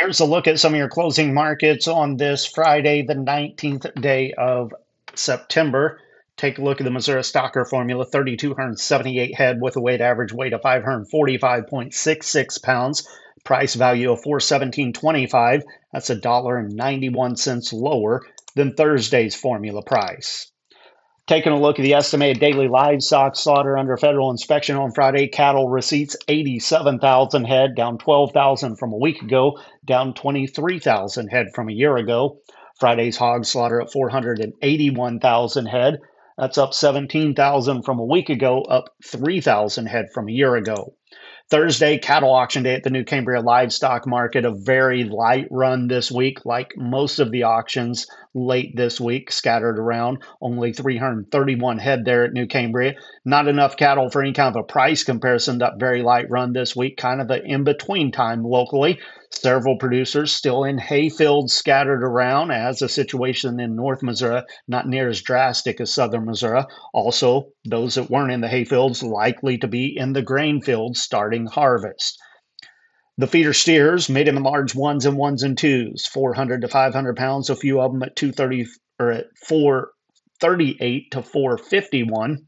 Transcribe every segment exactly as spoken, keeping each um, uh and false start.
Here's a look at some of your closing markets on this Friday, the nineteenth day of September. Take a look at the Missouri Stocker Formula, three thousand two hundred seventy-eight head with a weighted average weight of five hundred forty-five point six six pounds. Price value of four seventeen twenty-five. That's a dollar and ninety-one cents lower than Thursday's formula price. Taking a look at the estimated daily livestock slaughter under federal inspection on Friday, cattle receipts eighty-seven thousand head, down twelve thousand from a week ago, down twenty-three thousand head from a year ago. Friday's hog slaughter at four hundred eighty-one thousand head. That's up seventeen thousand from a week ago, up three thousand head from a year ago. Thursday, cattle auction day at the New Cambria Livestock Market. A very light run this week, like most of the auctions late this week, scattered around. Only three hundred thirty-one head there at New Cambria. Not enough cattle for any kind of a price comparison. That very light run this week, kind of an in-between time locally. Several producers still in hay fields scattered around, as the situation in North Missouri not near as drastic as Southern Missouri. Also, those that weren't in the hay fields likely to be in the grain fields starting harvest. The feeder steers, medium and large ones and ones and twos, four hundred to five hundred pounds, a few of them at two thirty or at four thirty-eight to four fifty-one.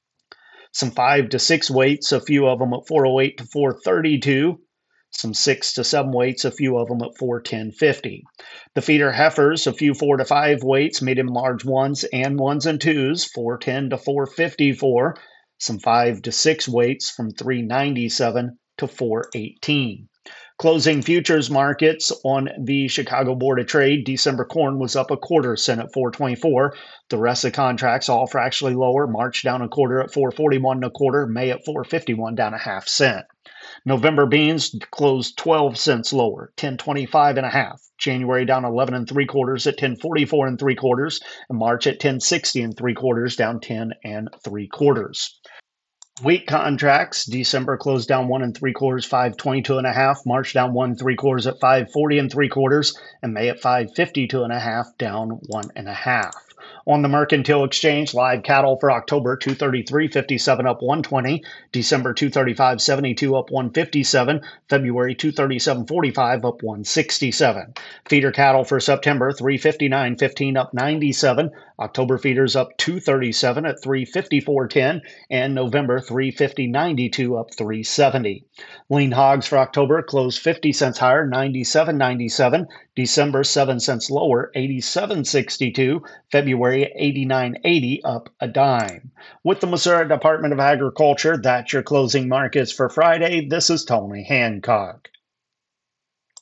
Some five to six weights, a few of them at four oh eight to four thirty-two. Some six to seven weights, a few of them at four ten fifty. The feeder heifers, a few four to five weights, medium and large ones and ones and twos, four ten to four fifty-four. Some five to six weights from three ninety-seven to four eighteen. Closing futures markets on the Chicago Board of Trade. December corn was up a quarter cent at four twenty-four. The rest of the contracts all fractionally lower. March down a quarter at four forty-one and a quarter. May at four fifty-one, down a half cent. November beans closed twelve cents lower, ten twenty-five and a half. January down eleven and three quarters at ten forty-four and three quarters. And March at ten sixty and three quarters, down ten and three quarters. Wheat contracts, December closed down one and three quarters, five twenty-two and a half. March down one and three quarters at five forty and three quarters, and May at five fifty-two and a half, down one and a half. On the Mercantile Exchange, live cattle for October two thirty-three fifty-seven up one twenty, December two thirty-five seventy-two up one fifty-seven, February two thirty-seven forty-five up one sixty-seven. Feeder cattle for September three fifty-nine fifteen up ninety-seven, October feeders up two thirty-seven at three fifty-four ten, and November three fifty ninety-two up three seventy. Lean hogs for October closed fifty cents higher, ninety-seven ninety-seven, December seven cents lower, eighty-seven sixty-two, February eighty-nine eighty, up a dime. With the Missouri Department of Agriculture, that's your closing markets for Friday. This is Tony Hancock.